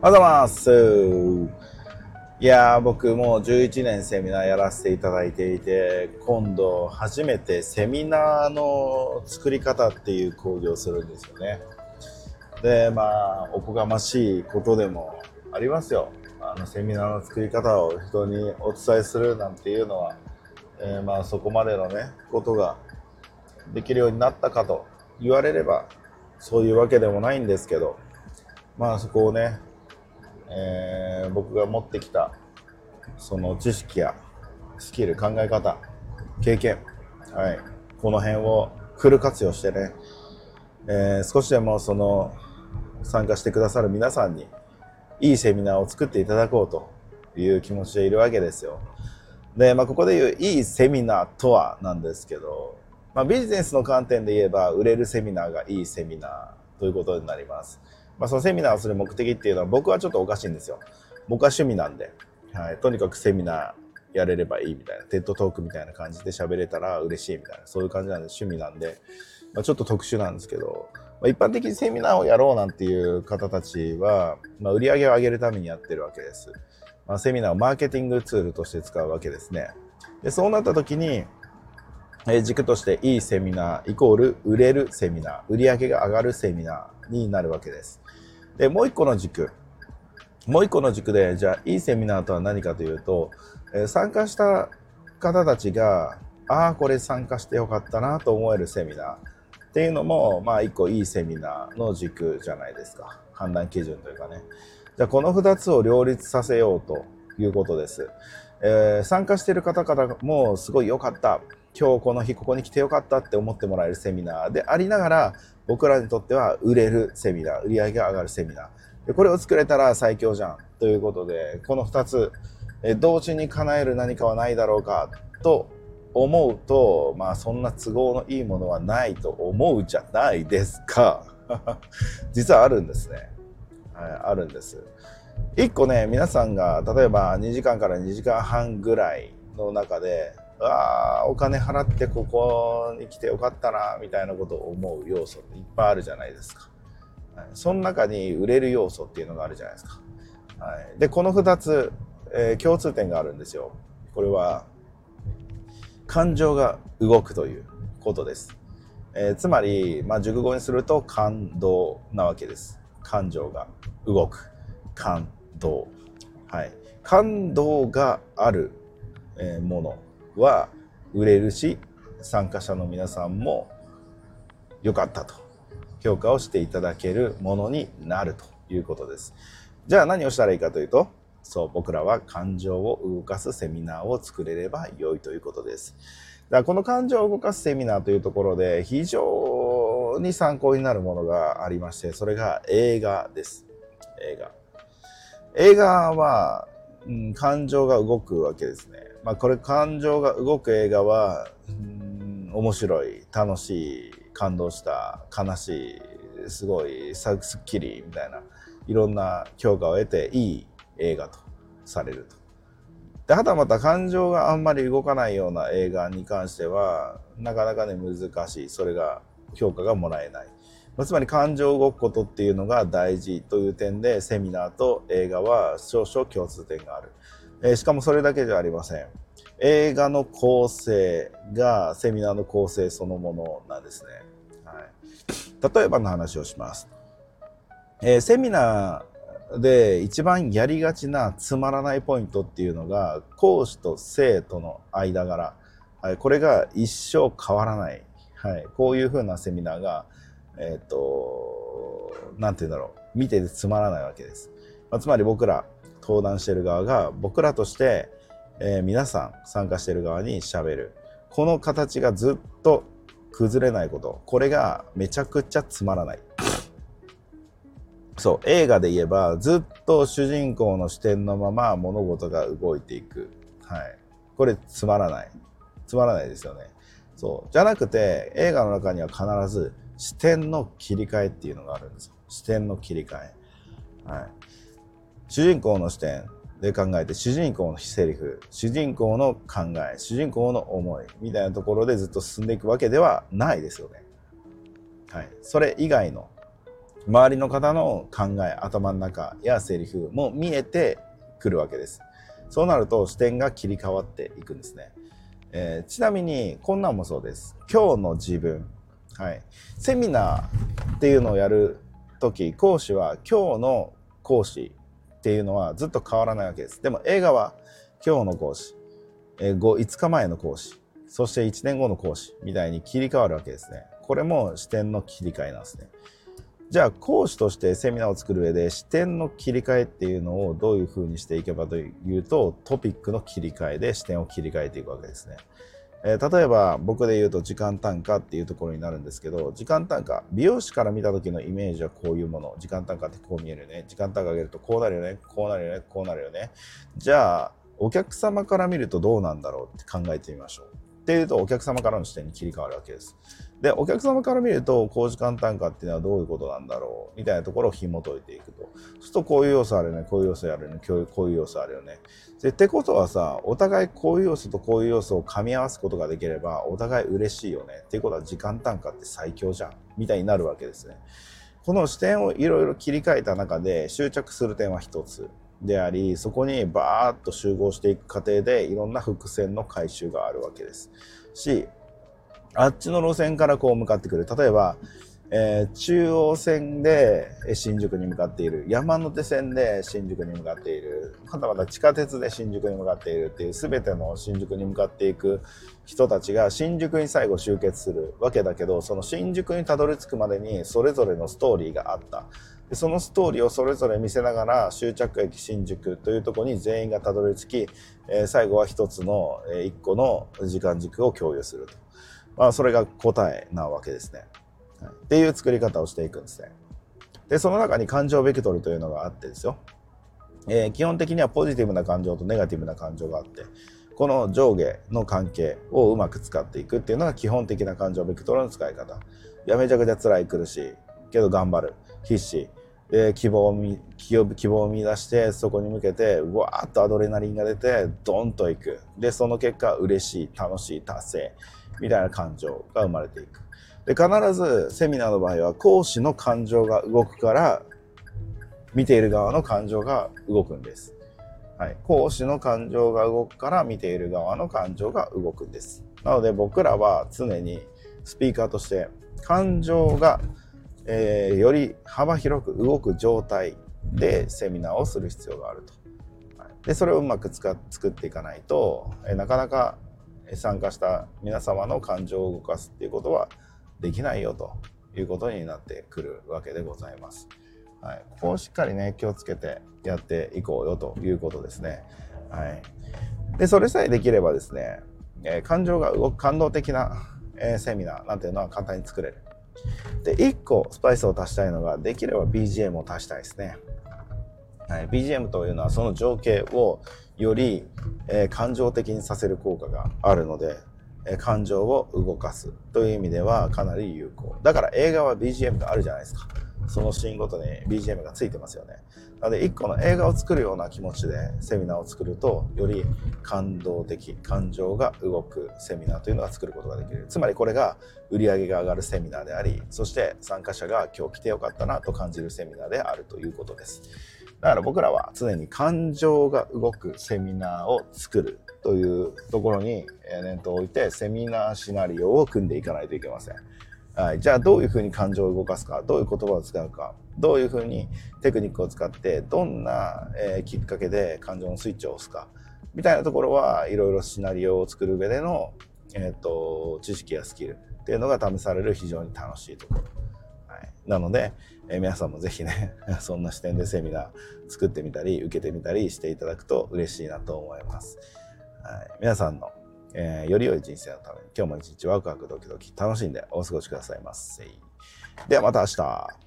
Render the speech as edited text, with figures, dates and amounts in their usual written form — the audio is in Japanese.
おはようございます。いやー、僕もう11年セミナーやらせていただいていて、今度初めてセミナーの作り方っていう講義をするんですよね。で、おこがましいことでもありますよ。セミナーの作り方を人にお伝えするなんていうのは、そこまでのね、ことができるようになったかと言われれば、そういうわけでもないんですけど、そこをね、僕が持ってきたその知識やスキル、考え方、経験、はい、この辺をフル活用してね、少しでもその参加してくださる皆さんにいいセミナーを作っていただこうという気持ちでいるわけですよ。で、ここでいういいセミナーとはなんですけど、ビジネスの観点で言えば売れるセミナーがいいセミナーということになります。そのセミナーをする目的っていうのは僕はちょっとおかしいんですよ。僕は趣味なんで、はい、とにかくセミナーやれればいいみたいな、テッドトークみたいな感じで喋れたら嬉しいみたいな、そういう感じなんで趣味なんで、ちょっと特殊なんですけど、一般的にセミナーをやろうなんていう方たちは、売り上げを上げるためにやってるわけです。セミナーをマーケティングツールとして使うわけですね。で、そうなった時に、軸としていいセミナーイコール売れるセミナー、売り上げが上がるセミナーになるわけです。で、もう一個の軸で、じゃあいいセミナーとは何かというと、参加した方たちが、これ参加してよかったなと思えるセミナーっていうのも、一個いいセミナーの軸じゃないですか。判断基準というかね。じゃあこの2つを両立させようということです。参加している方からもすごい良かった。今日この日ここに来てよかったって思ってもらえるセミナーでありながら、僕らにとっては売れるセミナー、売り上げが上がるセミナー。でこれを作れたら最強じゃんということで、この2つ、同時に叶える何かはないだろうかと思うと、そんな都合のいいものはないと思うじゃないですか。実はあるんですね。はい、あるんです。1個ね、皆さんが例えば2時間から2時間半ぐらいの中で、お金払ってここに来てよかったなみたいなことを思う要素っていっぱいあるじゃないですか。はい、その中に売れる要素っていうのがあるじゃないですか。はい、でこの2つ、共通点があるんですよ。これは感情が動くということです。つまり、熟語にすると感動なわけです。感情が動く、感動、はい、感動があるものは売れるし、参加者の皆さんも良かったと評価をしていただけるものになるということです。じゃあ何をしたらいいかというと、僕らは感情を動かすセミナーを作れれば良いということです。だからこの感情を動かすセミナーというところで非常に参考になるものがありまして、それが映画です。映画は、感情が動くわけですね。これ感情が動く映画は、面白い、楽しい、感動した、悲しい、すごいすっきりみたいないろんな評価を得ていい映画とされると。で、はたまた感情があんまり動かないような映画に関してはなかなかね難しい。それが評価がもらえない。つまり感情動くことっていうのが大事という点で、セミナーと映画は少々共通点がある。しかもそれだけじゃありません。映画の構成がセミナーの構成そのものなんですね。はい、例えばの話をします。セミナーで一番やりがちなつまらないポイントっていうのが、講師と生徒の間柄、はい、これが一生変わらない、はい、こういう風なセミナーがなんて言うんだろう、見ててつまらないわけです。つまり僕ら登壇している側が僕らとして、皆さん参加している側に喋る、この形がずっと崩れないこと、これがめちゃくちゃつまらない。そう、映画で言えばずっと主人公の視点のまま物事が動いていく、はい、これつまらないですよね。そうじゃなくて、映画の中には必ず視点の切り替えっていうのがあるんですよ。視点の切り替え、はい、主人公の視点で考えて、主人公のセリフ、主人公の考え、主人公の思いみたいなところでずっと進んでいくわけではないですよね。はい、それ以外の周りの方の考え、頭の中やセリフも見えてくるわけです。そうなると視点が切り替わっていくんですね。ちなみにこんなんもそうです。今日の自分、はい、セミナーっていうのをやるとき、講師は今日の講師っていうのはずっと変わらないわけです。でも映画は今日の講師、5日前の講師、そして1年後の講師みたいに切り替わるわけですね。これも視点の切り替えなんですね。じゃあ講師としてセミナーを作る上で視点の切り替えっていうのをどういうふうにしていけばというと、トピックの切り替えで視点を切り替えていくわけですね。例えば僕で言うと時間単価っていうところになるんですけど、時間単価、美容師から見た時のイメージはこういうもの、時間単価ってこう見えるよね、時間単価上げるとこうなるよね、こうなるよね、こうなるよね。じゃあお客様から見るとどうなんだろうって考えてみましょうっていうと、お客様からの視点に切り替わるわけです。で、お客様から見ると高時間単価っていうのはどういうことなんだろうみたいなところを紐解いていくと。そうするとこういう要素あるよね、こういう要素あるよね、こういう要素あるよね。ってことはさ、お互いこういう要素とこういう要素を噛み合わすことができればお互い嬉しいよねっていうことは、時間単価って最強じゃんみたいになるわけですね。この視点をいろいろ切り替えた中で執着する点は一つであり、そこにバーッと集合していく過程でいろんな伏線の回収があるわけですし、あっちの路線からこう向かってくる。例えば、中央線で新宿に向かっている、山手線で新宿に向かっている、またまた地下鉄で新宿に向かっているっていう、全ての新宿に向かっていく人たちが新宿に最後集結するわけだけど、その新宿にたどり着くまでにそれぞれのストーリーがあった。でそのストーリーをそれぞれ見せながら終着駅新宿というところに全員がたどり着き、最後は一つの一個の時間軸を共有すると。それが答えなわけですね。っていう作り方をしていくんですね。で、その中に感情ベクトルというのがあってですよ。基本的にはポジティブな感情とネガティブな感情があって、この上下の関係をうまく使っていくっていうのが基本的な感情ベクトルの使い方。いや、めちゃくちゃ辛い苦しいけど頑張る、必死で希望を見出して、そこに向けてわーっとアドレナリンが出てドンといく。でその結果嬉しい、楽しい、達成みたいな感情が生まれていく。で必ずセミナーの場合は講師の感情が動くから見ている側の感情が動くんです。はい、講師の感情が動くから見ている側の感情が動くんです。なので僕らは常にスピーカーとして感情が、より幅広く動く状態でセミナーをする必要があると。はい、でそれをうまく作っていかないと、なかなか参加した皆様の感情を動かすっていうことはできないよということになってくるわけでございます。はい、ここをしっかりね気をつけてやっていこうよということですね。はい、でそれさえできればですね、感情が動く感動的な、セミナーなんていうのは簡単に作れる。で1個スパイスを足したいのが、できれば BGM を足したいですね。はい、BGM というのはその情景をより、感情的にさせる効果があるので、感情を動かすという意味ではかなり有効。だから映画は BGM があるじゃないですか。そのシーンごとに BGM がついてますよね。なので一個の映画を作るような気持ちでセミナーを作ると、より感動的、感情が動くセミナーというのが作ることができる。つまりこれが売り上げが上がるセミナーであり、そして参加者が今日来てよかったなと感じるセミナーであるということです。だから僕らは常に感情が動くセミナーを作るというところに念頭を置いて、セミナーシナリオを組んでいかないといけません。はい、じゃあどういうふうに感情を動かすか、どういう言葉を使うか、どういうふうにテクニックを使ってどんな、きっかけで感情のスイッチを押すかみたいなところはいろいろシナリオを作る上での、知識やスキルっていうのが試される非常に楽しいところ。はい、なので、皆さんもぜひねそんな視点でセミナー作ってみたり受けてみたりしていただくと嬉しいなと思います。はい、皆さんのより良い人生のために今日も一日ワクワクドキドキ楽しんでお過ごしくださいませ。ではまた明日。